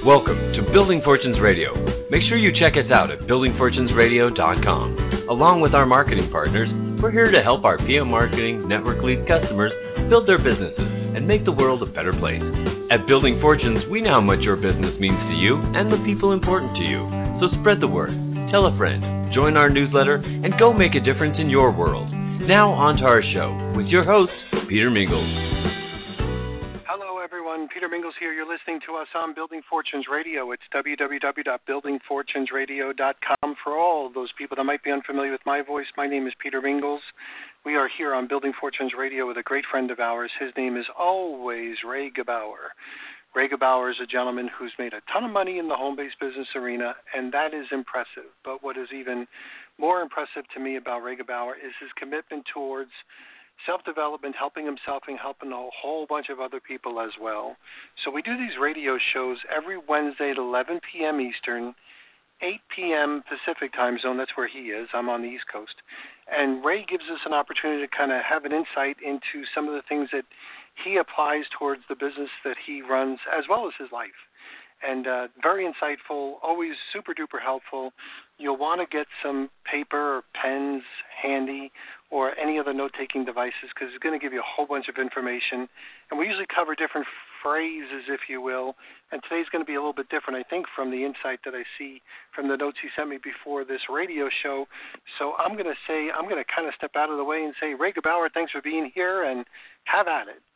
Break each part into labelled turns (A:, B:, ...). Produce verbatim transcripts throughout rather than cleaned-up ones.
A: Welcome to Building Fortunes Radio. Make sure you check us out at building fortunes radio dot com. Along with our marketing partners, we're here to help our P M Marketing Network Lead customers build their businesses and make the world a better place. At Building Fortunes, we know how much your business means to you and the people important to you. So spread the word, tell a friend, join our newsletter, and go make a difference in your world. Now on to our show with your host, Peter Mingles.
B: Hello, everyone. Peter Mingles here. You're listening to us on Building Fortunes Radio. It's w w w dot building fortunes radio dot com. For all those people that might be unfamiliar with my voice, my name is Peter Mingles. We are here on Building Fortunes Radio with a great friend of ours. His name is always Ray Gebauer. Ray Gebauer is a gentleman who's made a ton of money in the home-based business arena, and that is impressive. But what is even more impressive to me about Ray Gebauer is his commitment towards self-development, helping himself and helping a whole bunch of other people as well. So we do these radio shows every Wednesday at eleven p.m. Eastern, eight p.m. Pacific time zone. That's where he is. I'm on the East Coast. And Ray gives us an opportunity to kind of have an insight into some of the things that he applies towards the business that he runs as well as his life. And uh, very insightful, always super-duper helpful. You'll want to get some paper or pens handy or any other note-taking devices because it's going to give you a whole bunch of information. And we usually cover different phrases, if you will, and today's going to be a little bit different, I think, from the insight that I see from the notes he sent me before this radio show. So I'm going to say, I'm going to kind of step out of the way and say, Ray Gebauer, thanks for being here, and have at it.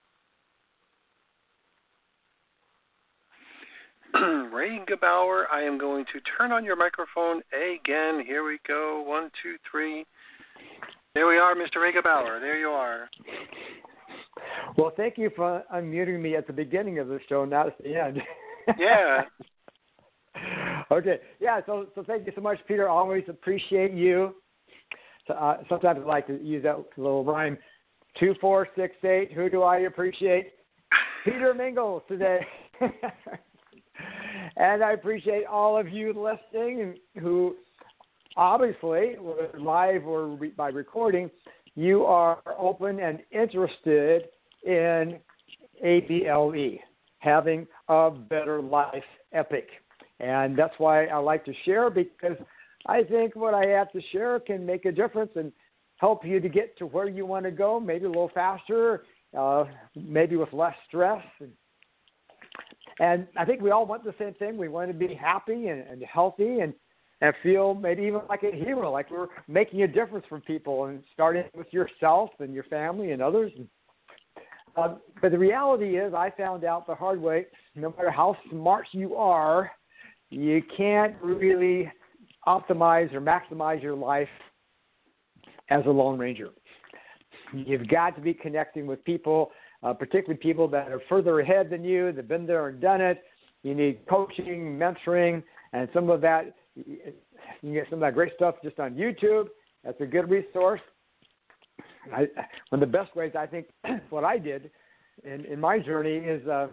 B: Ray Gebauer, I am going to turn on your microphone again. Here we go. One, two, three. There we are, Mister Ray Gebauer. There you are.
C: Well, thank you for unmuting me at the beginning of the show, not at the end.
B: Yeah.
C: Okay. Yeah, so so thank you so much, Peter. Always appreciate you. So, uh, sometimes I like to use that little rhyme. Two, four, six, eight. Who do I appreciate? Peter Mingles today. And I appreciate all of you listening who obviously, whether live or re- by recording, you are open and interested in A B L E, having a better life epic. And that's why I like to share, because I think what I have to share can make a difference and help you to get to where you want to go, maybe a little faster, uh, maybe with less stress. And, And I think we all want the same thing. We want to be happy and, and healthy and, and feel maybe even like a hero, like we're making a difference for people and starting with yourself and your family and others. Um, but the reality is I found out the hard way, no matter how smart you are, you can't really optimize or maximize your life as a Lone Ranger. You've got to be connecting with people, Uh, particularly people that are further ahead than you, that have been there and done it. You need coaching, mentoring, and some of that, you can get some of that great stuff just on YouTube. That's a good resource. I, one of the best ways, I think, what I did in, in my journey is uh,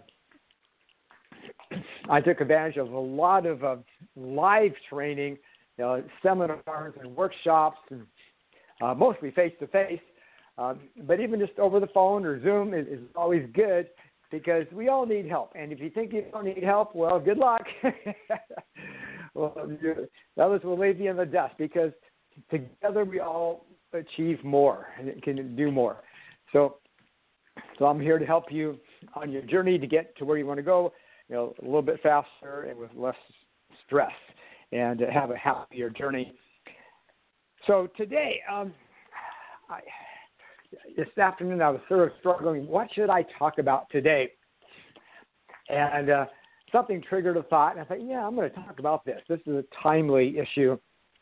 C: I took advantage of a lot of uh, live training, you know, seminars and workshops, and uh, mostly face-to-face. Um, but even just over the phone or Zoom is, is always good because we all need help. And if you think you don't need help, well, good luck. Well, others will leave you in the dust because together we all achieve more and can do more. So, so I'm here to help you on your journey to get to where you want to go, you know, a little bit faster and with less stress, and to have a happier journey. So today, um, I. This afternoon, I was sort of struggling. What should I talk about today? And uh, something triggered a thought, and I thought, yeah, I'm going to talk about this. This is a timely issue.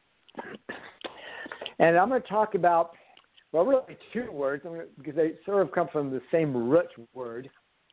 C: And I'm going to talk about, well, really two words, I'm gonna, because they sort of come from the same root word,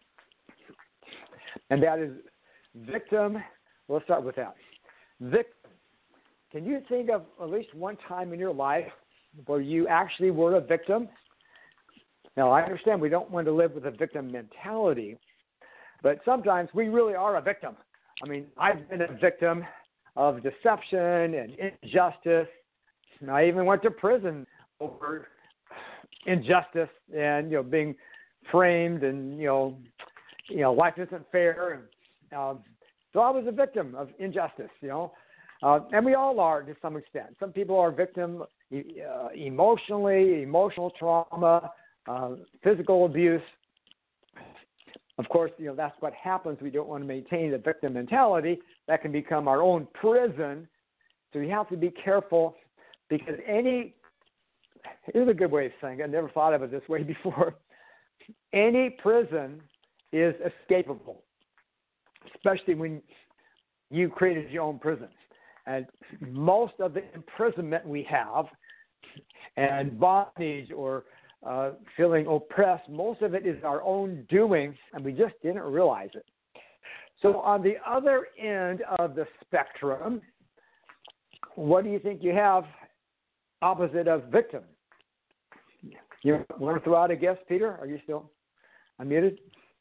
C: and that is victim. Let's start with that. Victim. Can you think of at least one time in your life where you actually were a victim? Now, I understand we don't want to live with a victim mentality, but sometimes we really are a victim. I mean, I've been a victim of deception and injustice. And I even went to prison over injustice and, you know, being framed and, you know, you know, life isn't fair. And um, So I was a victim of injustice, you know, uh, and we all are to some extent. Some people are victim uh, emotionally, emotional trauma, uh, physical abuse. Of course, you know, that's what happens. We don't want to maintain the victim mentality. That can become our own prison. So we have to be careful because any, here's a good way of saying it. I never thought of it this way before. Any prison is escapable, especially when you created your own prison. And most of the imprisonment we have and bondage or uh, feeling oppressed, most of it is our own doing, and we just didn't realize it. So on the other end of the spectrum, what do you think you have opposite of victim? You want to throw out a guess, Peter? Are you still unmuted?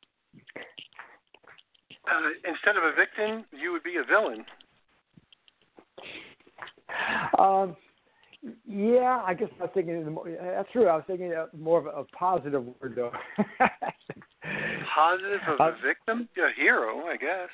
B: Uh, instead of a victim, you would be a villain.
C: Um, yeah, I guess I was thinking, that's true. I was thinking more of a positive word, though.
B: Positive of
C: uh,
B: a victim? A hero, I guess.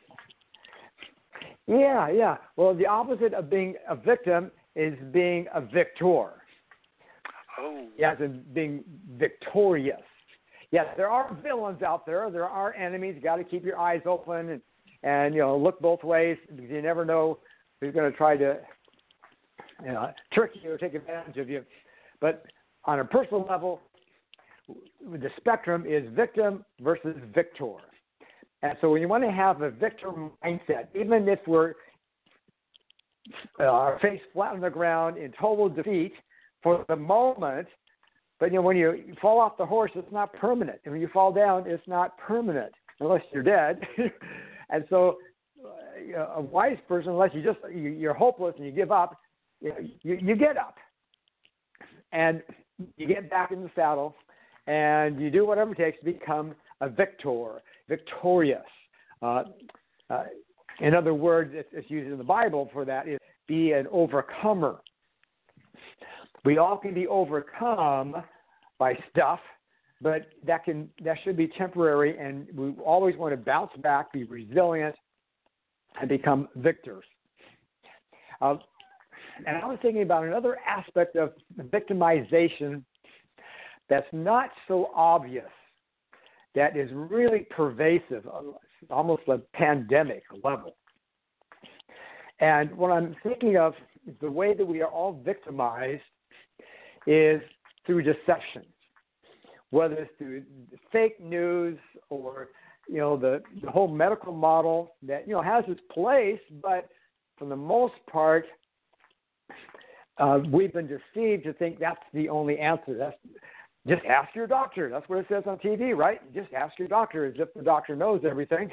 C: Yeah, yeah. Well, the opposite of being a victim is being a victor.
B: Oh.
C: Yeah, as in being victorious. Yes, there are villains out there. There are enemies. You got to keep your eyes open and, and you know look both ways because you never know who's going to try to you know, trick you or take advantage of you. But on a personal level, the spectrum is victim versus victor. And so when you want to have a victor mindset, even if we're uh, our face flat on the ground in total defeat for the moment, but you know when you fall off the horse, it's not permanent. And when you fall down, it's not permanent unless you're dead. And so uh, a wise person, unless you just you, you're hopeless and you give up, you, know, you, you get up and you get back in the saddle and you do whatever it takes to become a victor, victorious. Uh, uh, in other words, it's, it's used in the Bible for that is be an overcomer. We all can be overcome by stuff, but that can that should be temporary, and we always want to bounce back, be resilient, and become victors. Uh, and I was thinking about another aspect of victimization that's not so obvious, that is really pervasive, almost a pandemic level. And what I'm thinking of is the way that we are all victimized is through deception, whether it's through fake news or, you know, the, the whole medical model that, you know, has its place, but for the most part, uh, we've been deceived to think that's the only answer. That's just ask your doctor. That's what it says on T V, right? Just ask your doctor as if the doctor knows everything.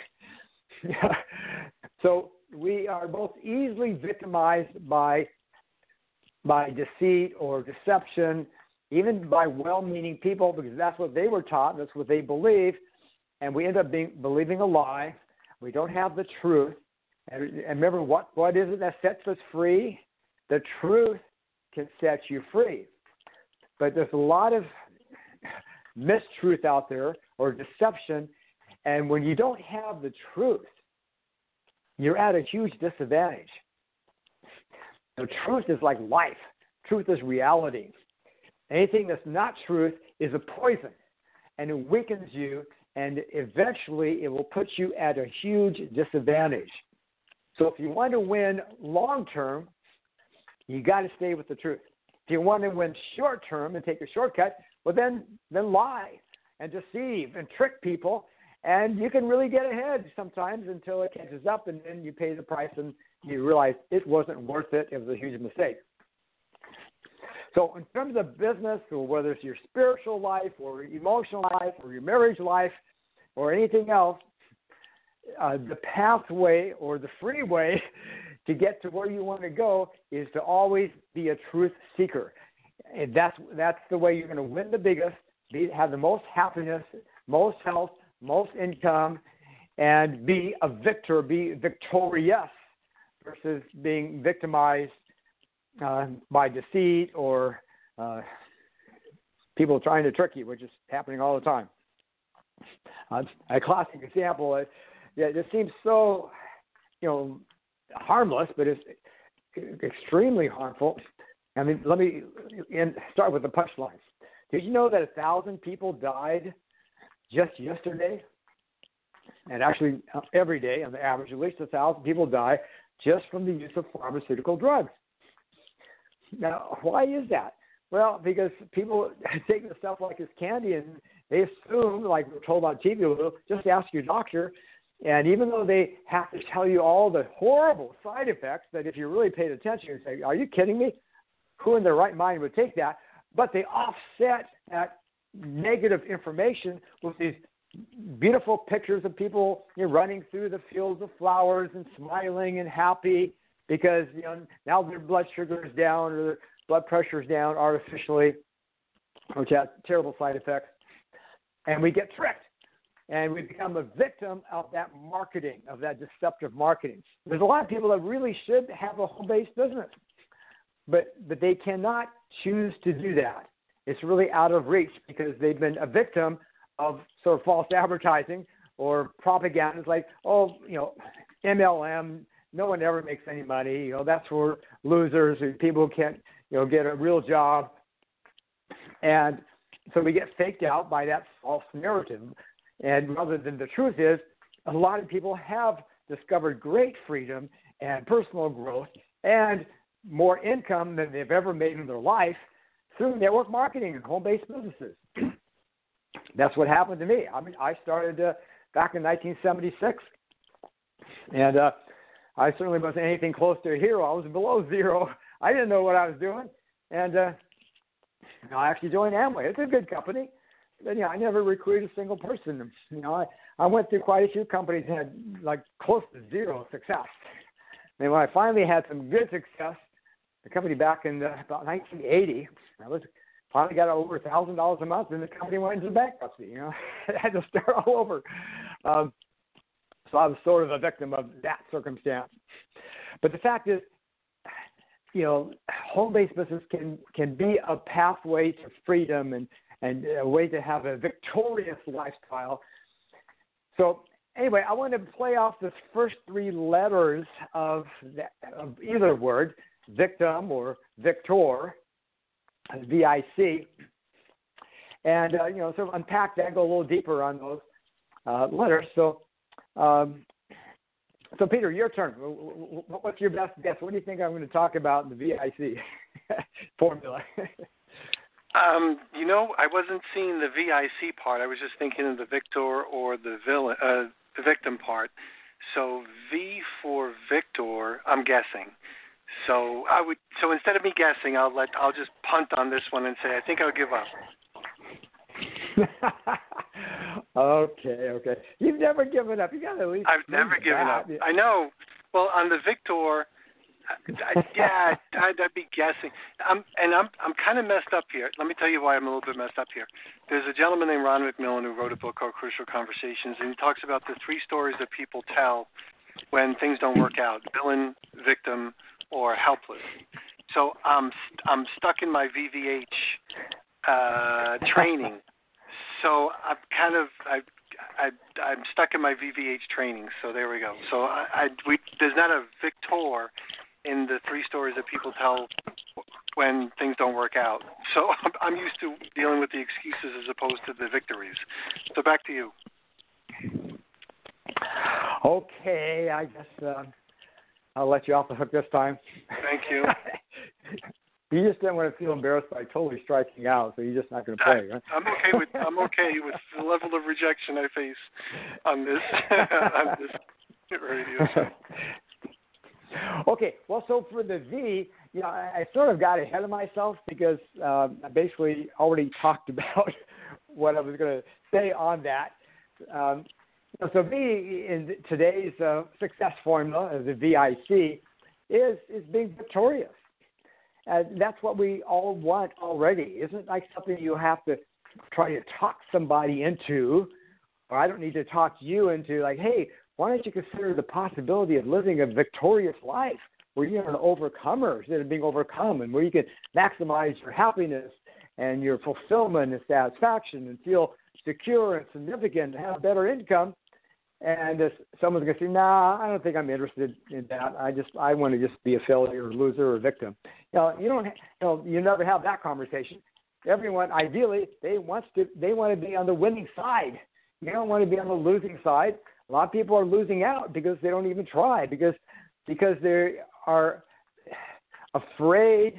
C: So we are both easily victimized by by deceit or deception, even by well-meaning people, because that's what they were taught, that's what they believe, and we end up being believing a lie. We don't have the truth. And, and remember, what, what is it that sets us free? The truth can set you free. But there's a lot of mistruth out there or deception, and when you don't have the truth, you're at a huge disadvantage. The truth is like life. Truth is reality. Anything that's not truth is a poison, and it weakens you, and eventually it will put you at a huge disadvantage. So if you want to win long term, you got to stay with the truth. If you want to win short term and take a shortcut, well then then lie and deceive and trick people, and you can really get ahead sometimes until it catches up, and then you pay the price and you realize it wasn't worth it. It was a huge mistake. So in terms of business, or whether it's your spiritual life or emotional life or your marriage life or anything else, uh, the pathway or the freeway to get to where you want to go is to always be a truth seeker. And that's that's the way you're going to win the biggest, be, have the most happiness, most health, most income, and be a victor, be victorious versus being victimized uh, by deceit or uh, people trying to trick you, which is happening all the time. Uh, a classic example is, yeah, it seems so you know, harmless, but it's extremely harmful. I mean, let me in, start with the punchlines. Did you know that a thousand people died just yesterday? And actually, uh, every day, on the average, at least a thousand people die just from the use of pharmaceutical drugs. Now, why is that? Well, because people take this stuff like it's candy, and they assume, like we're told on T V, just ask your doctor. And even though they have to tell you all the horrible side effects, that if you really paid attention, you say, "Are you kidding me? Who in their right mind would take that?" But they offset that negative information with these beautiful pictures of people, you know, running through the fields of flowers and smiling and happy because, you know, now their blood sugar is down or their blood pressure is down artificially, which has terrible side effects. And we get tricked, and we become a victim of that marketing, of that deceptive marketing. There's a lot of people that really should have a home-based business, but but they cannot choose to do that. It's really out of reach because they've been a victim of sort of false advertising or propaganda. It's like, oh, you know, M L M, no one ever makes any money. You know, that's for losers or people who can't, you know, get a real job. And so we get faked out by that false narrative. And rather than the truth is, a lot of people have discovered great freedom and personal growth and more income than they've ever made in their life through network marketing and home-based businesses. That's what happened to me. I mean, I started uh, back in nineteen seventy-six, and uh, I certainly wasn't anything close to a hero. I was below zero. I didn't know what I was doing, and uh, I actually joined Amway. It's a good company, but you know, I never recruited a single person. You know, I, I went through quite a few companies and had like close to zero success. And when I finally had some good success, the company back in uh, about nineteen eighty, I was finally got over a thousand dollars a month, and the company went into bankruptcy. You know, I had to start all over. Um, so I was sort of a victim of that circumstance. But the fact is, you know, home-based business can can be a pathway to freedom and and a way to have a victorious lifestyle. So anyway, I want to play off the first three letters of, the, of either word, victim or victor, V I C, and uh, you know, sort of unpack that, go a little deeper on those uh, letters. So, um, so Peter, your turn. What's your best guess? What do you think I'm going to talk about in the V I C formula?
B: um, you know, I wasn't seeing the V I C part. I was just thinking of the victor or the villain, uh, the victim part. So V for victor, I'm guessing. So I would. So instead of me guessing, I'll let. I'll just punt on this one and say I think I'll give up.
C: okay, okay. You've never given up. You got to at least.
B: I've never given
C: that.
B: up. I know. Well, on the victor, I, yeah, I'd, I'd be guessing. I'm and I'm I'm kind of messed up here. Let me tell you why I'm a little bit messed up here. There's a gentleman named Ron McMillan who wrote a book called Crucial Conversations, and he talks about the three stories that people tell when things don't work out: villain, victim, or helpless. So I'm I'm stuck in my V V H uh, training. So I'm kind of I, I I'm stuck in my V V H training. So there we go. So I, I we there's not a victor in the three stories that people tell when things don't work out. So I'm, I'm used to dealing with the excuses as opposed to the victories. So back to you.
C: Okay, I guess. Uh... I'll let you off the hook this time.
B: Thank you.
C: You just didn't want to feel embarrassed by totally striking out, so you're just not going to play,
B: I,
C: right?
B: I'm okay with I'm okay with the level of rejection I face on this on this radio show.
C: Okay, well, so for the V, you know, I, I sort of got ahead of myself because uh, I basically already talked about what I was going to say on that. Um, So V in today's uh, success formula, the V I C, is is being victorious. And that's what we all want already. Isn't it like something you have to try to talk somebody into, or I don't need to talk you into, like, hey, why don't you consider the possibility of living a victorious life where you're an overcomer instead of being overcome, and where you can maximize your happiness and your fulfillment and satisfaction and feel secure and significant and have better income. And if someone's going to say, nah, I don't think I'm interested in that. I just, I want to just be a failure or loser or victim. You know, you don't, you know, you never have that conversation. Everyone, ideally, they wants to, they want to be on the winning side. You don't want to be on the losing side. A lot of people are losing out because they don't even try, because, because they are afraid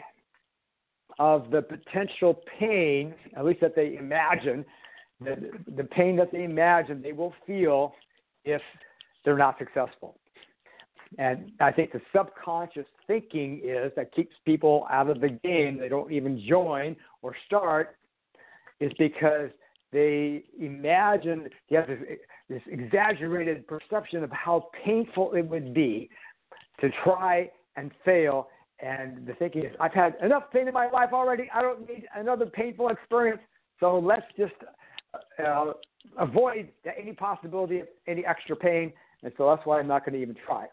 C: of the potential pain, at least that they imagine, the, the pain that they imagine they will feel if they're not successful. And I think the subconscious thinking is that keeps people out of the game. They don't even join or start, is because they imagine, you have this, this exaggerated perception of how painful it would be to try and fail. And the thinking is, I've had enough pain in my life already. I don't need another painful experience. So let's just uh, avoid any possibility of any extra pain. And so that's why I'm not going to even try.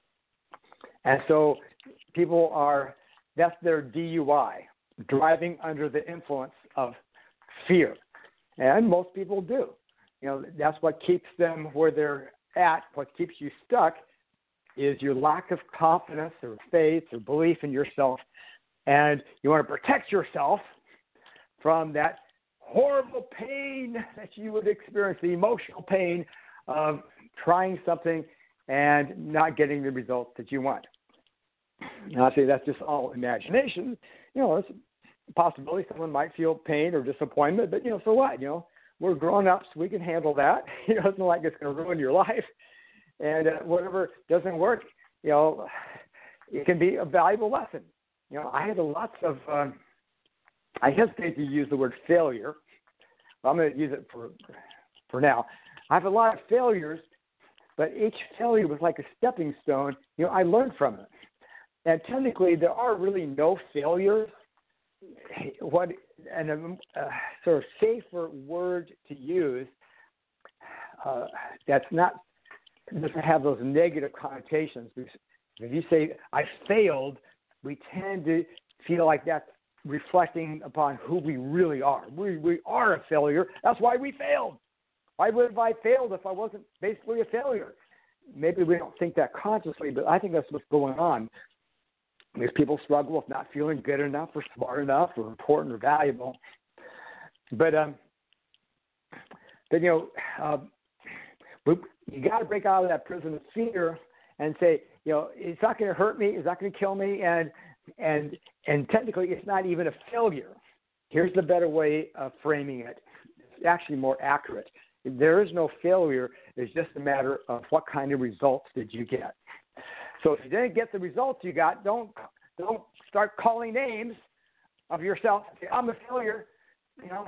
C: And so people are, that's their D U I, driving under the influence of fear. And most people do. You know, that's what keeps them where they're at. What keeps you stuck is your lack of confidence or faith or belief in yourself. And you want to protect yourself from that horrible pain that you would experience, the emotional pain of trying something and not getting the results that you want. Now, I say that's just all imagination. You know, it's a possibility someone might feel pain or disappointment, but, you know, so what? You know, we're grown-ups. We can handle that. You know, it's not like it's going to ruin your life. And uh, whatever doesn't work, you know, it can be a valuable lesson. You know, I had lots of, um, I hesitate to use the word failure. I'm going to use it for for now. I have a lot of failures, but each failure was like a stepping stone. You know, I learned from it. And technically, there are really no failures. What and a uh, sort of safer word to use uh, that's not doesn't have those negative connotations. Because if you say I failed, we tend to feel like that's reflecting upon who we really are. We we are a failure. That's why we failed. Why would have I failed if I wasn't basically a failure? Maybe we don't think that consciously, but I think that's what's going on. Because people struggle with not feeling good enough or smart enough or important or valuable. But, um, but you know, uh, we, you got to break out of that prison of fear and say, you know, it's not going to hurt me. It's not going to kill me. And, and, and technically, it's not even a failure. Here's the better way of framing it. It's actually more accurate. There is no failure. It's just a matter of what kind of results did you get. So if you didn't get the results you got, don't don't start calling names of yourself. Say, I'm a failure. You know,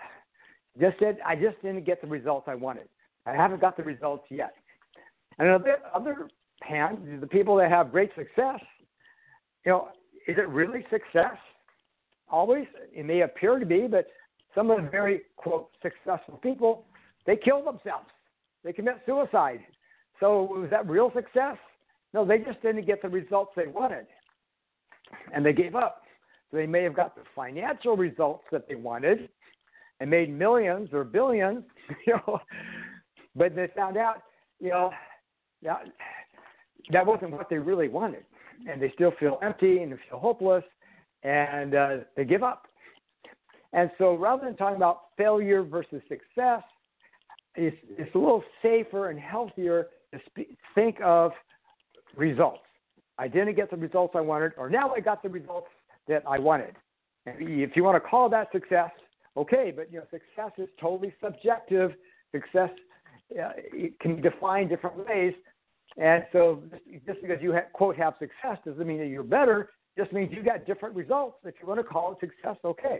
C: just said I just didn't get the results I wanted. I haven't got the results yet. And on the other hand, the people that have great success, you know, is it really success? Always, it may appear to be, but some of the very quote successful people, they kill themselves. They commit suicide. So was that real success? No, they just didn't get the results they wanted, and they gave up. So they may have got the financial results that they wanted and made millions or billions, you know, but they found out, you know, that, that wasn't what they really wanted, and they still feel empty and they feel hopeless, and uh, they give up. And so rather than talking about failure versus success, it's, it's a little safer and healthier to spe- think of results. I didn't get the results I wanted, or now I got the results that I wanted. And if you want to call that success, okay, but you know, success is totally subjective. Success uh, it can be defined different ways, and so just because you have, quote have success doesn't mean that you're better. It just means you got different results. If you want to call it success, okay.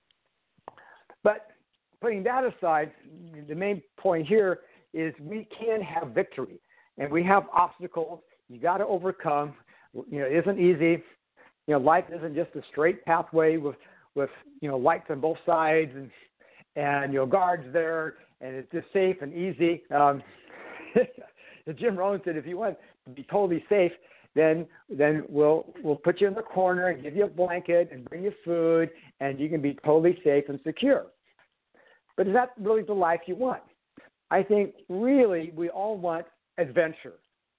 C: But putting that aside, the main point here is we can have victory, and we have obstacles you got to overcome. You know, it isn't easy. You know, life isn't just a straight pathway with, with you know, lights on both sides and, and you know, guards there, and it's just safe and easy. Um, Jim Rohn said, if you want to be totally safe, then then we'll we'll put you in the corner and give you a blanket and bring you food, and you can be totally safe and secure. But is that really the life you want? I think really we all want adventure.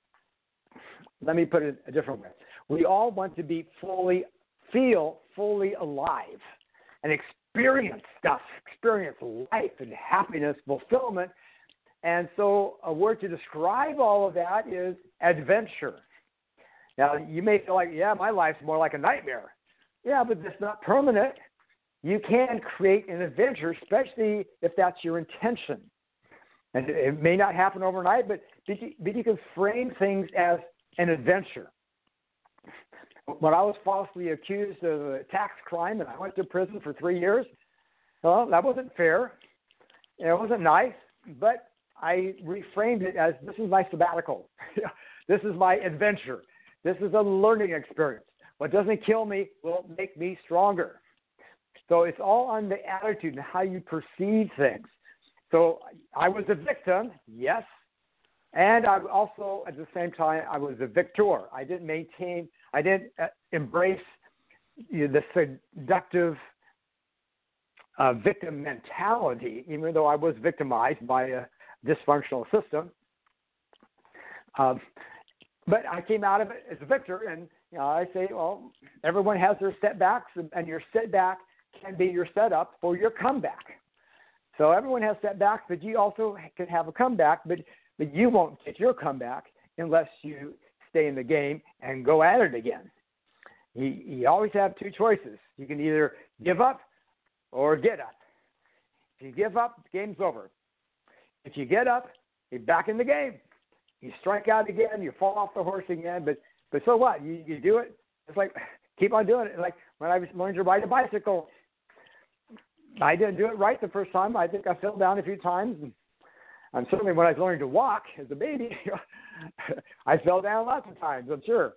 C: Let me put it a different way. We all want to be fully, feel fully alive and experience stuff, experience life and happiness, fulfillment. And so a word to describe all of that is adventure. Now, you may feel like, yeah, my life's more like a nightmare. Yeah, but it's not permanent. You can create an adventure, especially if that's your intention. And it may not happen overnight, but but you can frame things as an adventure. When I was falsely accused of a tax crime and I went to prison for three years, well, that wasn't fair. It wasn't nice, but I reframed it as this is my sabbatical. This is my adventure. This is a learning experience. What doesn't kill me will make me stronger. So it's all on the attitude and how you perceive things. So I was a victim, yes, and I also, at the same time, I was a victor. I didn't maintain, I didn't uh, embrace you know, the seductive uh, victim mentality, even though I was victimized by a dysfunctional system. Um, but I came out of it as a victor, and you know, I say, well, everyone has their setbacks, and your setback can be your setup for your comeback. So everyone has setbacks, but you also can have a comeback, but, but you won't get your comeback unless you stay in the game and go at it again. You, you always have two choices. You can either give up or get up. If you give up, the game's over. If you get up, you're back in the game. You strike out again, you fall off the horse again, but but so what? You, you do it. It's like, keep on doing it. Like when I was learning to ride a bicycle, I didn't do it right the first time. I think I fell down a few times. And, and certainly when I was learning to walk as a baby, I fell down lots of times, I'm sure.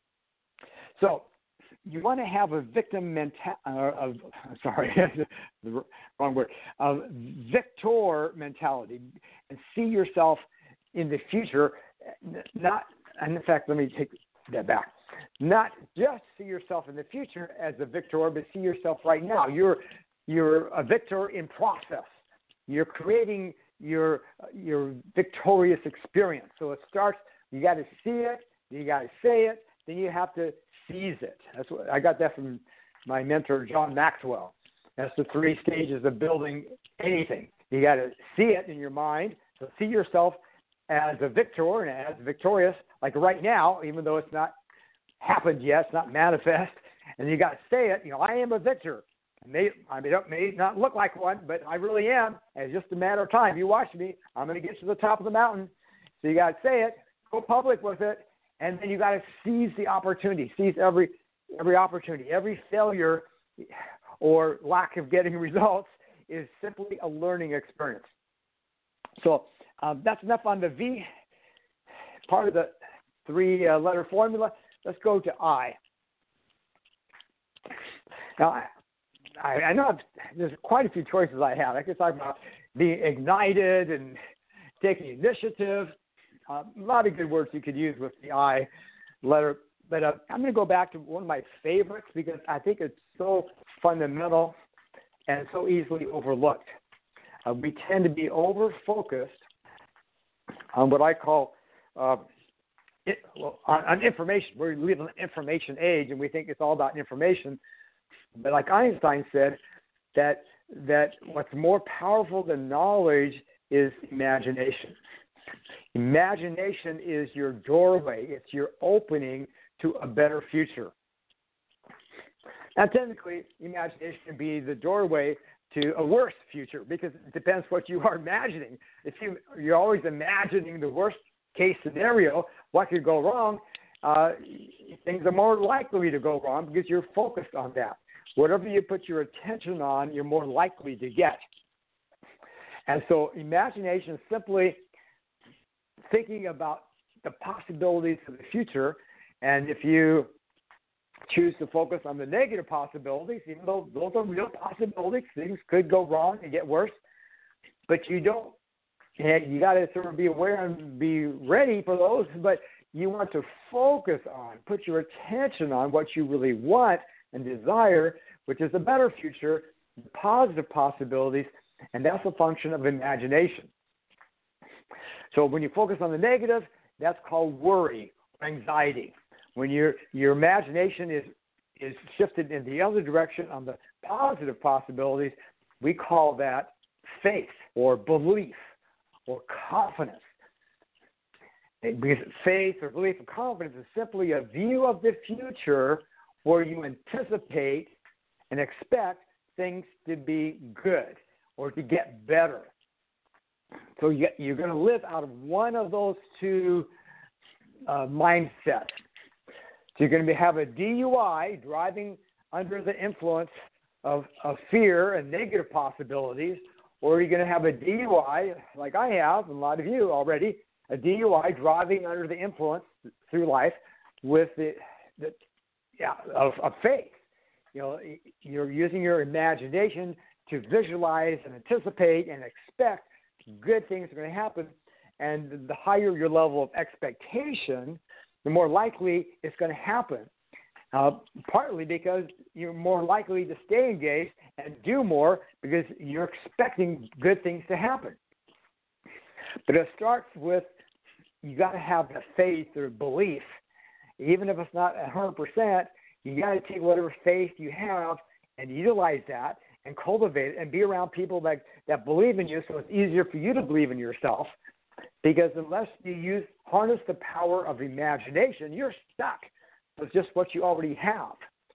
C: So you want to have a victim mentality, uh, of, sorry, the wrong word, a victor mentality, and see yourself in the future, not, and in fact, let me take that back. Not just see yourself in the future as a victor, but see yourself right now. You're you're a victor in process. You're creating your your victorious experience. So it starts. You got to see it. You got to say it. Then you have to seize it. That's what I got that from my mentor John Maxwell. That's the three stages of building anything. You got to see it in your mind. So see yourself as a victor and as victorious, like right now, even though it's not happened yet, it's not manifest, and you got to say it. You know, I am a victor. It may, I mean, it may not look like one, but I really am. And it's just a matter of time. You watch me, I'm going to get to the top of the mountain. So you got to say it, go public with it, and then you got to seize the opportunity, seize every every opportunity. Every failure or lack of getting results is simply a learning experience. So um, that's enough on the V part of the three-letter uh, formula. Let's go to I. Now, I, I know I've, there's quite a few choices I have. I could talk about being ignited and taking initiative. Uh, a lot of good words you could use with the I letter. But uh, I'm going to go back to one of my favorites because I think it's so fundamental and so easily overlooked. Uh, we tend to be over-focused on what I call uh, it, well, on, on information. We live in an information age, and we think it's all about information. But like Einstein said, that that what's more powerful than knowledge is imagination. Imagination is your doorway. It's your opening to a better future. Now, technically, imagination can be the doorway to a worse future because it depends what you are imagining. If you, you're always imagining the worst case scenario, what could go wrong, uh, things are more likely to go wrong because you're focused on that. Whatever you put your attention on, you're more likely to get. And so imagination is simply thinking about the possibilities of the future. And if you choose to focus on the negative possibilities, even though those are real possibilities, things could go wrong and get worse, but you don't, you got to sort of be aware and be ready for those, but you want to focus on, put your attention on what you really want and desire, which is a better future, positive possibilities, and that's a function of imagination. So when you focus on the negative, that's called worry or anxiety. When your your imagination is is shifted in the other direction on the positive possibilities, we call that faith or belief or confidence. Because faith or belief or confidence is simply a view of the future where you anticipate and expect things to be good or to get better. So you're going to live out of one of those two uh, mindsets. So you're going to be, have a D U I, driving under the influence of, of fear and negative possibilities, or you're going to have a D U I, like I have, and a lot of you already, a D U I driving under the influence through life with the, the yeah, of, of faith. You know, you're using your imagination to visualize and anticipate and expect good things are going to happen. And the higher your level of expectation, the more likely it's going to happen. Uh, partly because you're more likely to stay engaged and do more because you're expecting good things to happen. But it starts with, you got to have the faith or belief. Even if it's not one hundred percent, you got to take whatever faith you have and utilize that and cultivate it and be around people that, that believe in you, so it's easier for you to believe in yourself. Because unless you use harness the power of imagination, you're stuck with just what you already have.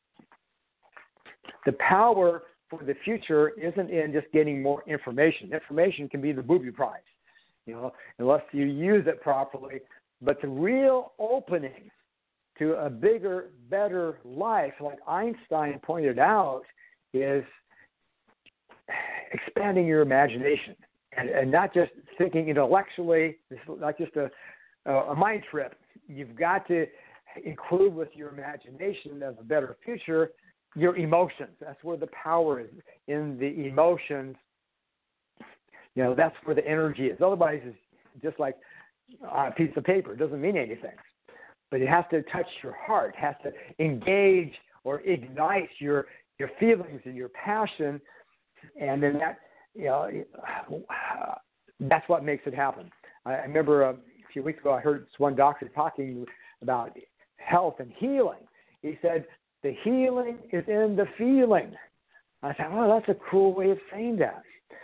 C: The power for the future isn't in just getting more information. Information can be the booby prize, you know, unless you use it properly. But the real opening to a bigger, better life, like Einstein pointed out, is expanding your imagination and, and not just thinking intellectually. It's not just a, a mind trip. You've got to include with your imagination of a better future your emotions. That's where the power is, in the emotions. You know, that's where the energy is. Otherwise, it's just like a piece of paper. It doesn't mean anything. But it has to touch your heart, it has to engage or ignite your your feelings and your passion, and then that, you know, that's what makes it happen. I, I remember a few weeks ago I heard this one doctor talking about health and healing. He said, the healing is in the feeling. I said, well, that's a cool way of saying that.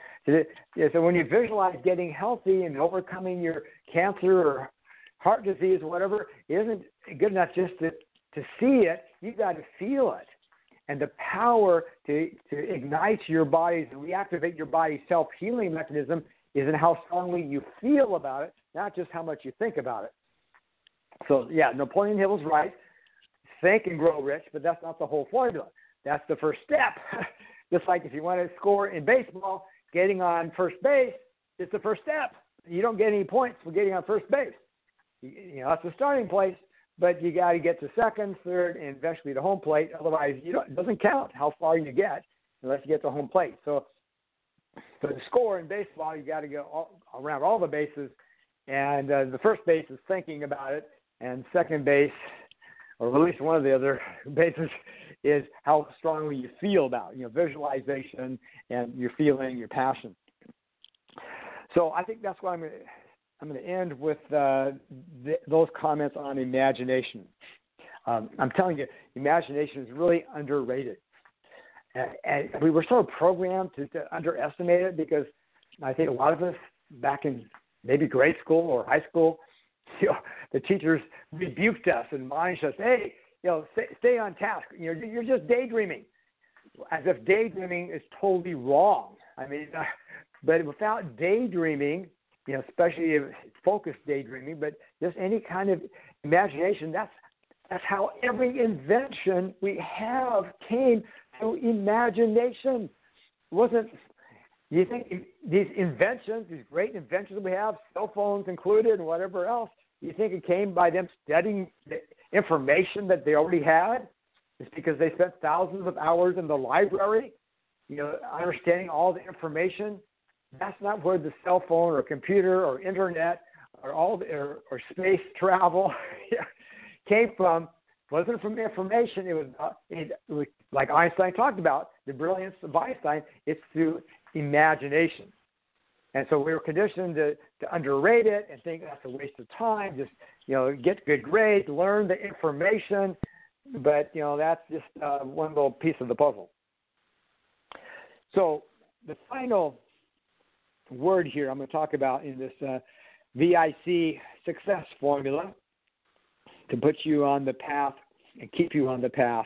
C: So when you visualize getting healthy and overcoming your cancer or heart disease or whatever, it isn't good enough just to, to see it. You've got to feel it. And the power to, to ignite your body's and reactivate your body's self-healing mechanism is in how strongly you feel about it, not just how much you think about it. So, yeah, Napoleon Hill is right. Think and grow rich, but that's not the whole formula. That's the first step. Just like if you want to score in baseball, getting on first base is the first step. You don't get any points for getting on first base. You know, that's the starting place, but you got to get to second, third, and eventually to home plate. Otherwise, you don't, it doesn't count how far you get unless you get to home plate. So, so to score in baseball, you got to go all, around all the bases, and uh, the first base is thinking about it, and second base, or at least one of the other bases, is how strongly you feel about it, you know, visualization and your feeling, your passion. So I think that's what I'm going to I'm going to end with uh, th- those comments on imagination. Um, I'm telling you, imagination is really underrated. And, and we were sort of programmed to, to underestimate it because I think a lot of us back in maybe grade school or high school, you know, the teachers rebuked us and admonished us, hey, you know, stay, stay on task. You know, you're just daydreaming, as if daydreaming is totally wrong. I mean, uh, but without daydreaming, you know, especially if it's focused daydreaming, but just any kind of imagination, that's that's how every invention we have came through imagination. It wasn't, you think these inventions, these great inventions we have, cell phones included and whatever else, you think it came by them studying the information that they already had? It's because they spent thousands of hours in the library, you know, understanding all the information. That's not where the cell phone or computer or internet or all the, or, or space travel came from. It wasn't from information. It was, uh, it, it was like Einstein talked about, the brilliance of Einstein. It's through imagination. And so we were conditioned to, to underrate it and think that's a waste of time. Just, you know, get good grades, learn the information. But, you know, that's just uh, one little piece of the puzzle. So the final word here I'm going to talk about in this uh, V I C success formula to put you on the path and keep you on the path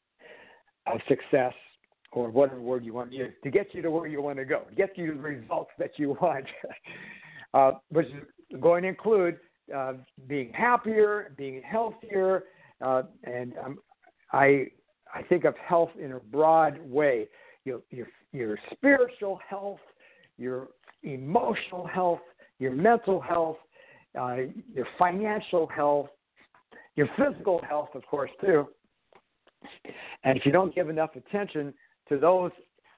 C: of success, or whatever word you want to use, to get you to where you want to go, to get you the results that you want, uh, which is going to include uh, being happier, being healthier, uh, and um, I I think of health in a broad way. Your, your, your spiritual health, your emotional health, your mental health, uh, your financial health, your physical health, of course, too. And if you don't give enough attention to those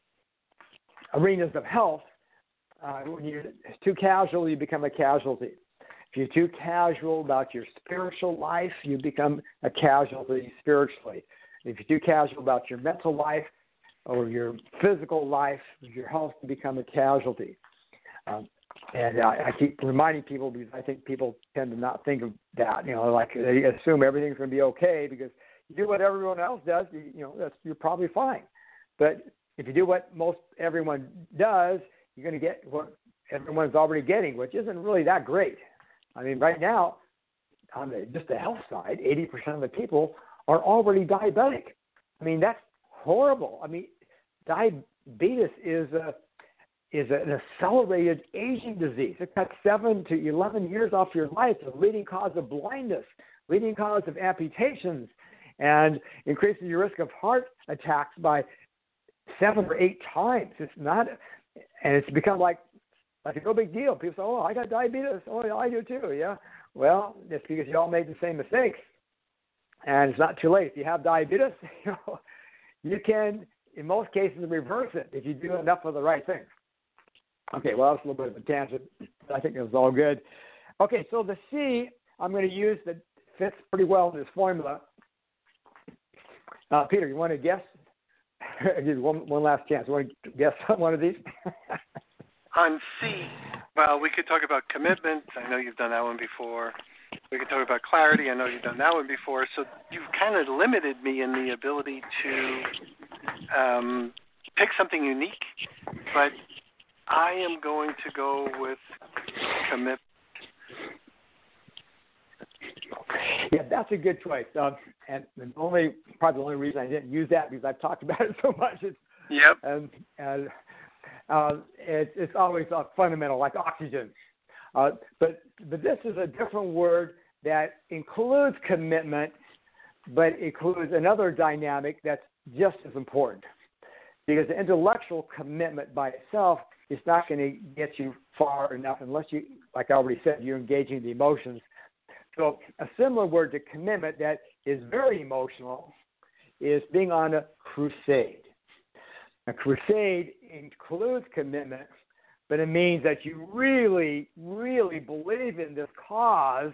C: arenas of health, uh, when you're too casual, you become a casualty. If you're too casual about your spiritual life, you become a casualty spiritually. If you're too casual about your mental life or your physical life, your health can become a casualty. Um, and I, I keep reminding people because I think people tend to not think of that. You know, like they assume everything's going to be okay because you do what everyone else does. You, you know, that's, you're probably fine. But if you do what most everyone does, you're going to get what everyone's already getting, which isn't really that great. I mean, right now, on the, just the health side, eighty percent of the people are already diabetic. I mean, that's horrible. I mean, diabetes is a is an accelerated aging disease. It cuts seven to eleven years off your life. It's a leading cause of blindness, leading cause of amputations, and increases your risk of heart attacks by seven or eight times. It's not, and it's become like like a no big deal. People say, "Oh, I got diabetes. Oh, yeah, I do too." Yeah. Well, it's because you all made the same mistakes, and it's not too late. If you have diabetes, you know, you can, in most cases, reverse it if you do enough of the right things. Okay, well, that's a little bit of a tangent. I think it was all good. Okay, so the C I'm going to use that fits pretty well in this formula. Uh, Peter, you want to guess? I'll give you one, one last chance. You want to guess on one of these?
B: On C, well, we could talk about commitment. I know you've done that one before. We could talk about clarity. I know you've done that one before. So you've kind of limited me in the ability to um, pick something unique. But I am going to go with commitment.
C: Yeah, that's a good choice. Um, and the only, probably the only reason I didn't use that because I've talked about it so much. It's,
B: yep.
C: And, and uh, it, it's always uh, fundamental, like oxygen. Uh, but but this is a different word that includes commitment, but includes another dynamic that's just as important. Because the intellectual commitment by itself is not going to get you far enough unless you, like I already said, you're engaging the emotions. So a similar word to commitment that is very emotional is being on a crusade. A crusade includes commitment, but it means that you really, really believe in this cause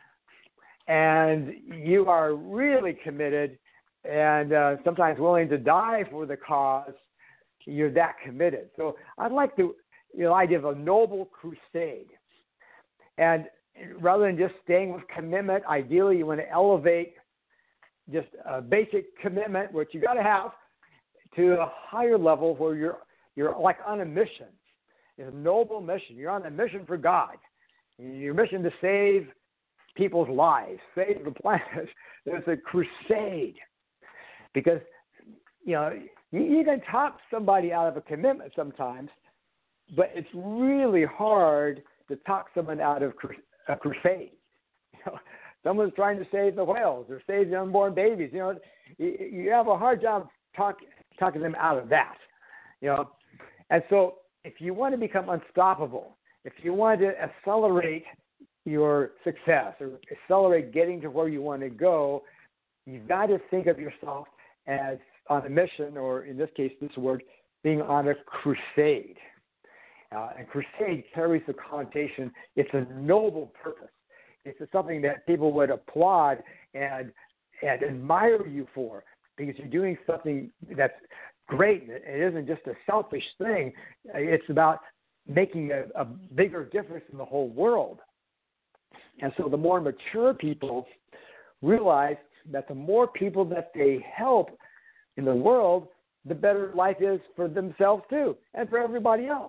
C: and you are really committed and uh, sometimes willing to die for the cause. You're that committed. So I'd like to, you know, idea of a noble crusade. And rather than just staying with commitment, ideally you want to elevate just a basic commitment, which you got to have, to a higher level where you're you're like on a mission. It's a noble mission. You're on a mission for God. Your mission to save people's lives, save the planet. There's a crusade. Because, you know, you, you can talk somebody out of a commitment sometimes, but it's really hard to talk someone out of a crusade. You know, someone's trying to save the whales or save the unborn babies. You know, you, you have a hard job talk, talking them out of that. You know, and so if you want to become unstoppable, if you want to accelerate your success or accelerate getting to where you want to go, you've got to think of yourself as on a mission, or in this case, this word, being on a crusade. Uh, and crusade carries the connotation, it's a noble purpose. It's something that people would applaud and and admire you for because you're doing something that's great. It isn't just a selfish thing. It's about making a, a bigger difference in the whole world. And so the more mature people realize that the more people that they help in the world, the better life is for themselves too, and for everybody else.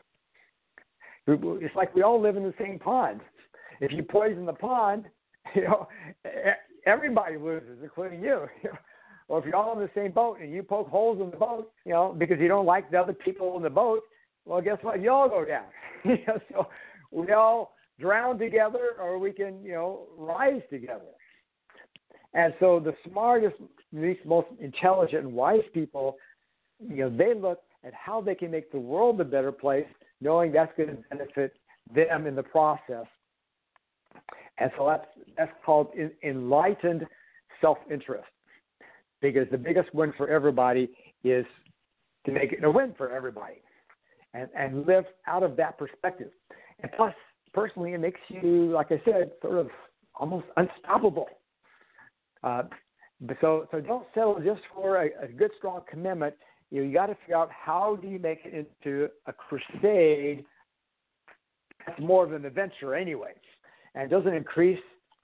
C: It's like we all live in the same pond. If you poison the pond, you know, everybody loses, including you. Or if you're all in the same boat and you poke holes in the boat, you know, because you don't like the other people in the boat, well, guess what? You all go down. You know, so we all drown together, or we can, you know, rise together. And so the smartest, least most intelligent and wise people, you know, they look at how they can make the world a better place, knowing that's going to benefit them in the process. And so that's that's called enlightened self-interest, because the biggest win for everybody is to make it a win for everybody, and and live out of that perspective. And plus, personally, it makes you, like I said, sort of almost unstoppable. Uh, so so don't settle just for a, a good, strong commitment. You know, you got to figure out, how do you make it into a crusade that's more of an adventure anyway, and it doesn't increase,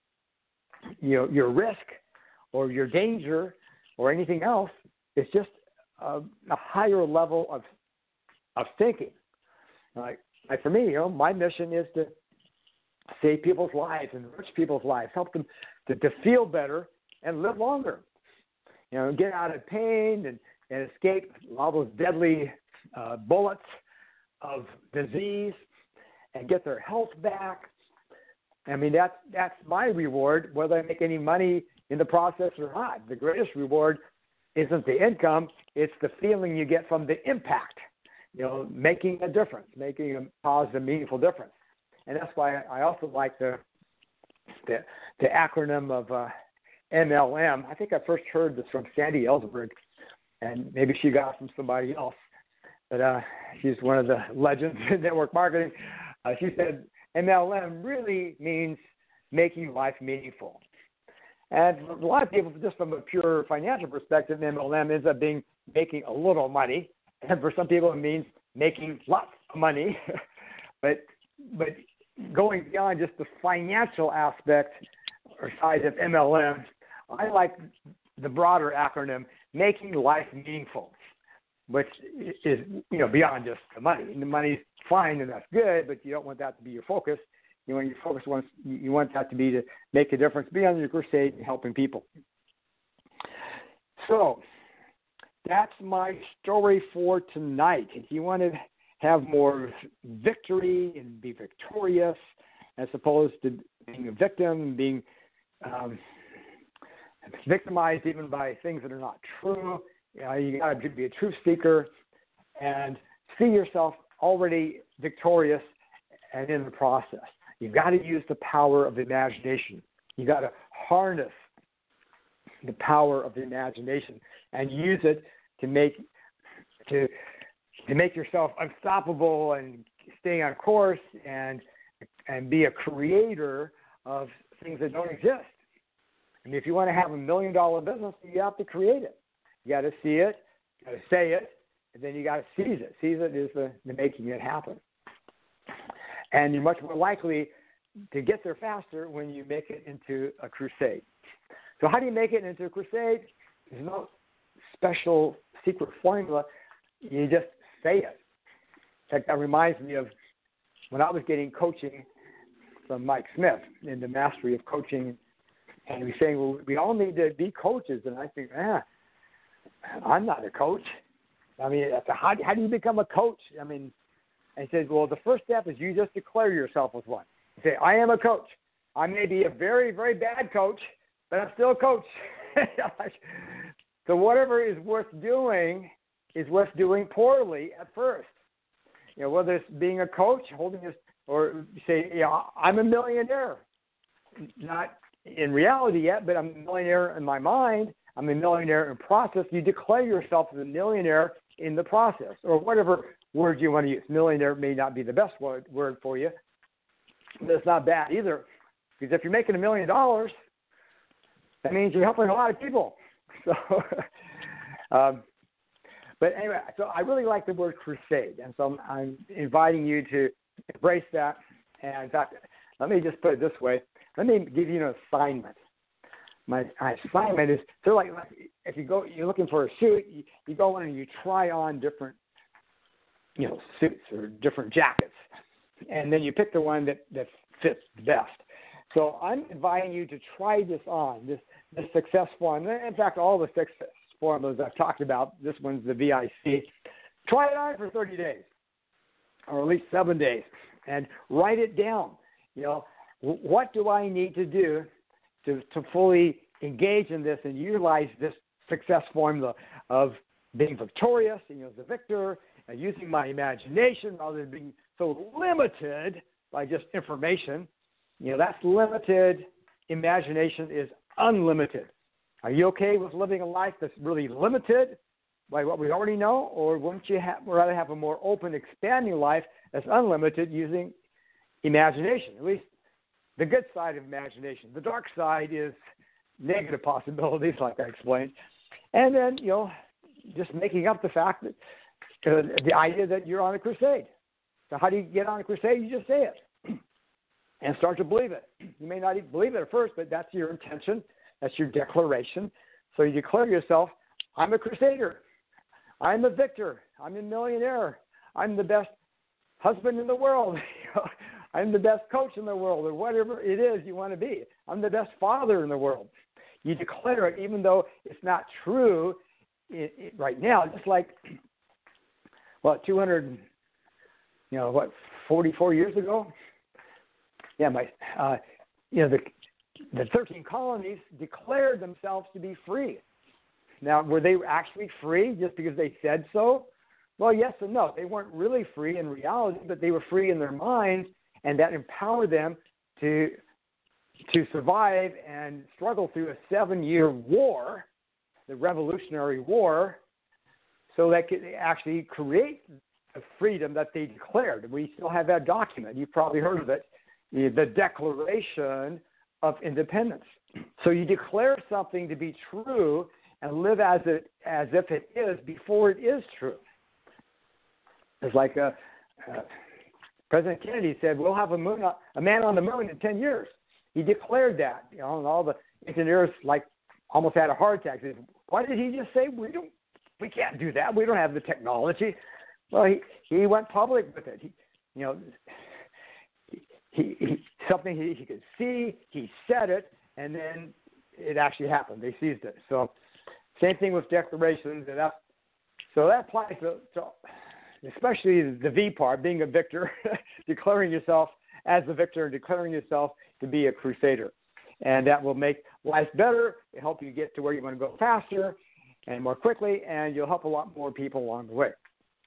C: you know, your risk or your danger or anything else. It's just a, a higher level of of thinking. Like, like for me, you know, my mission is to save people's lives, enrich people's lives, help them to, to feel better and live longer. You know, get out of pain and, and escape all those deadly uh, bullets of disease and get their health back. I mean, that's, that's my reward, whether I make any money in the process or not. The greatest reward isn't the income, it's the feeling you get from the impact, you know, making a difference, making a positive, meaningful difference. And that's why I also like the the, the acronym of uh, M L M. I think I first heard this from Sandy Ellsberg, and maybe she got it from somebody else. But uh, she's one of the legends in network marketing. Uh, she said M L M really means making life meaningful. And for a lot of people, just from a pure financial perspective, M L M ends up being making a little money. And for some people, it means making lots of money. but but going beyond just the financial aspect or side of M L M, I like the broader acronym, making life meaningful, which is, you know, beyond just the money. And the money's fine and that's good, but you don't want that to be your focus. You want your focus wants you want that to be to make a difference beyond your crusade and helping people. So that's my story for tonight. If you want to have more victory and be victorious, as opposed to being a victim, being um, victimized even by things that are not true, you know, you got to be a truth seeker and see yourself already victorious and in the process. You've got to use the power of the imagination. You've got to harness the power of the imagination and use it to make to to make yourself unstoppable and stay on course and and be a creator of things that don't exist. I mean, if you want to have a million dollar business, you have to create it. You got to see it, you got to say it, and then you got to seize it. Seize it is the, the making it happen. And you're much more likely to get there faster when you make it into a crusade. So how do you make it into a crusade? There's no special secret formula. You just say it. In fact, that reminds me of when I was getting coaching from Mike Smith in the Mastery of Coaching, and he was saying, well, we all need to be coaches. And I think, ah, I'm not a coach. I mean, how, how do you become a coach? I mean, and he said, well, the first step is you just declare yourself as one. You say, I am a coach. I may be a very, very bad coach, but I'm still a coach. So whatever is worth doing is worth doing poorly at first. You know, whether it's being a coach, holding this, or say, you know, I'm a millionaire. Not in reality yet, but I'm a millionaire in my mind. I'm a millionaire in process. You declare yourself as a millionaire in the process, or whatever word you want to use. Millionaire may not be the best word, word for you, but it's not bad either. Because if you're making a million dollars, that means you're helping a lot of people. So, um, But anyway, so I really like the word crusade, and so I'm, I'm inviting you to embrace that. And in fact, let me just put it this way. Let me give you an assignment. My, my assignment is so like, like if you go, you're looking for a suit, you, you go in and you try on different, you know, suits or different jackets, and then you pick the one that, that fits best. So I'm inviting you to try this on, this, this success formula. In fact, all the success formulas I've talked about, this one's the V I C. Try it on for thirty days, or at least seven days, and write it down. You know, what do I need to do to, to fully engage in this and utilize this success formula of being victorious, and, you know, as a victor, and using my imagination rather than being so limited by just information. You know, that's limited. Imagination is unlimited. Are you okay with living a life that's really limited by what we already know, or wouldn't you ha- rather have a more open, expanding life that's unlimited using imagination? At least the good side of imagination. The dark side is negative possibilities, like I explained. And then, you know, just making up the fact that uh, the idea that you're on a crusade. So how do you get on a crusade? You just say it and start to believe it. You may not even believe it at first, but that's your intention. That's your declaration. So you declare yourself, I'm a crusader. I'm a victor. I'm a millionaire. I'm the best husband in the world. I'm the best coach in the world, or whatever it is you want to be. I'm the best father in the world. You declare it even though it's not true it, it, right now. Just like, what, two hundred, you know, what, forty-four years ago? Yeah, my, uh, you know, the the thirteen colonies declared themselves to be free. Now, were they actually free just because they said so? Well, yes and no. They weren't really free in reality, but they were free in their minds, and that empowered them to to survive and struggle through a seven-year war, the Revolutionary War, so that could actually create the freedom that they declared. We still have that document. You've probably heard of it, the Declaration of Independence. So you declare something to be true and live as it as if it is before it is true. It's like a, uh, President Kennedy said, "We'll have a moon, a man on the moon in ten years." He declared that, you know, and all the engineers like almost had a heart attack. They said, "Why did he just say we don't? We can't do that. We don't have the technology." Well, he, he went public with it. He, you know, he, he, he something he, he could see. He said it, and then it actually happened. They seized it. So, same thing with declarations, and that. So that applies to, to especially the V part, being a victor, declaring yourself as a victor, and declaring yourself to be a crusader. And that will make life better. It'll help you get to where you want to go faster and more quickly, and you'll help a lot more people along the way.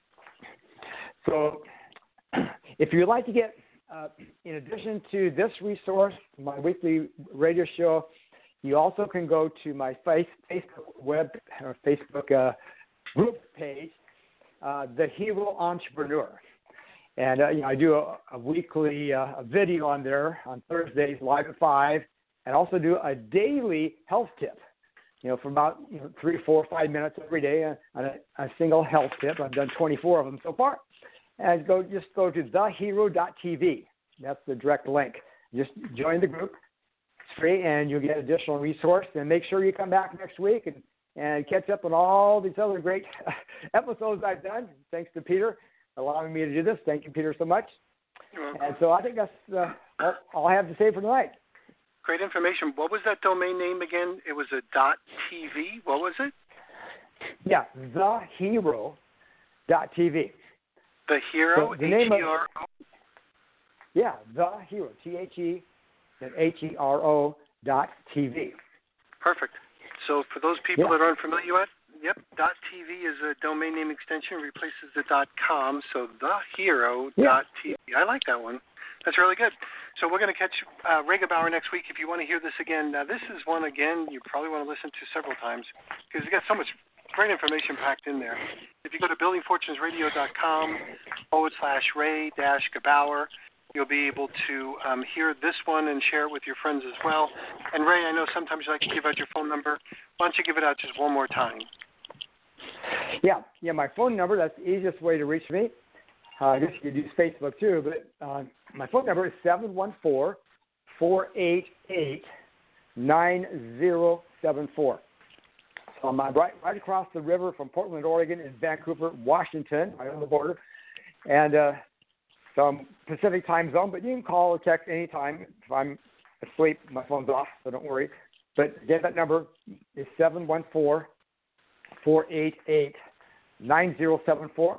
C: So if you'd like to get, uh, in addition to this resource, my weekly radio show, you also can go to my face, Facebook web or Facebook uh, group page, uh, The Hero Entrepreneur. And uh, you know, I do a, a weekly uh, a video on there on Thursdays, live at five, and also do a daily health tip, you know, for about you know, three, four, five minutes every day on a, a single health tip. I've done twenty-four of them so far. And go just go to the hero dot t v. That's the direct link. Just join the group. It's free, and you'll get additional resource. And make sure you come back next week and, and catch up on all these other great episodes I've done. Thanks to Peter allowing me to do this. Thank you, Peter, so much. And so I think that's uh, all, all I have to say for tonight.
B: Great information. What was that domain name again? It was a .tv. What was it?
C: Yeah, the hero dot t v.
B: The Hero,
C: so the name
B: H E R O?
C: Of, yeah, The Hero, T H E, and H E R O dot T V.
B: Perfect. So for those people
C: yeah.
B: that aren't familiar with, yep, .tv is a domain name extension, replaces the .com, so the hero dot t v. Yeah. I like that one. That's really good. So we're going to catch uh, Ray Gebauer next week if you want to hear this again. Now, this is one, again, you probably want to listen to several times because it's got so much great information packed in there. If you go to building fortunes radio dot com forward slash Ray dash Gebauer, you'll be able to um, hear this one and share it with your friends as well. And Ray, I know sometimes you like to give out your phone number. Why don't you give it out just one more time?
C: Yeah, yeah. My phone number, that's the easiest way to reach me. Uh, I guess you could use Facebook too, but uh, my phone number is seven one four, four eight eight, nine zero seven four. So I'm right, right across the river from Portland, Oregon, and Vancouver, Washington, right on the border. And uh, so I'm Pacific time zone, but you can call or text anytime. If I'm asleep, my phone's off, so don't worry. But again, that number is seven one four, four eight eight, nine zero seven four.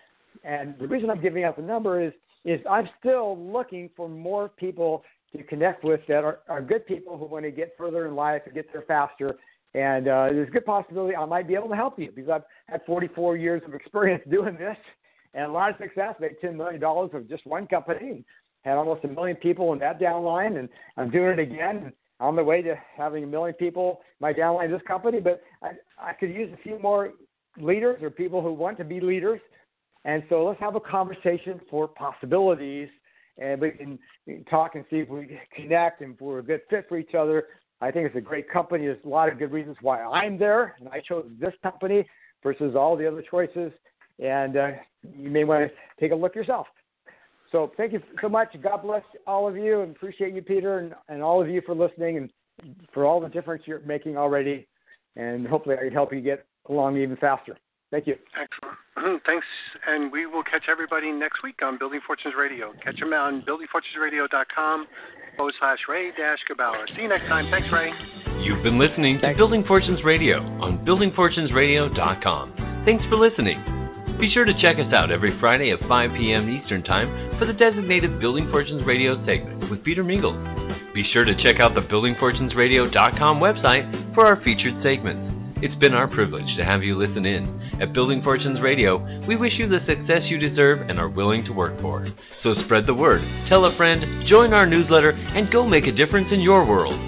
C: And the reason I'm giving out the number is, is I'm still looking for more people to connect with that are, are good people who want to get further in life and get there faster. And uh, there's a good possibility I might be able to help you because I've had forty-four years of experience doing this and a lot of success. Made ten million dollars with just one company and had almost a million people in that downline. And I'm doing it again on the way to having a million people in my downline of this company. But I, I could use a few more leaders or people who want to be leaders. And so let's have a conversation for possibilities, and we can, we can talk and see if we connect and if we're a good fit for each other. I think it's a great company. There's a lot of good reasons why I'm there, and I chose this company versus all the other choices. And uh, you may want to take a look yourself. So thank you so much. God bless all of you, and appreciate you, Peter, and, and all of you for listening and for all the difference you're making already. And hopefully I can help you get along even faster. Thank you.
B: Excellent. Thanks. And we will catch everybody next week on Building Fortunes Radio. Catch them on building fortunes radio dot com forward slash Ray dash Gebauer. See you next time. Thanks, Ray.
A: You've been listening to Building Fortunes Radio on building fortunes radio dot com. Thanks for listening. Be sure to check us out every Friday at five p.m. Eastern Time for the designated Building Fortunes Radio segment with Peter Mingles. Be sure to check out the building fortunes radio dot com website for our featured segments. It's been our privilege to have you listen in. At Building Fortunes Radio, we wish you the success you deserve and are willing to work for. So spread the word, tell a friend, join our newsletter, and go make a difference in your world.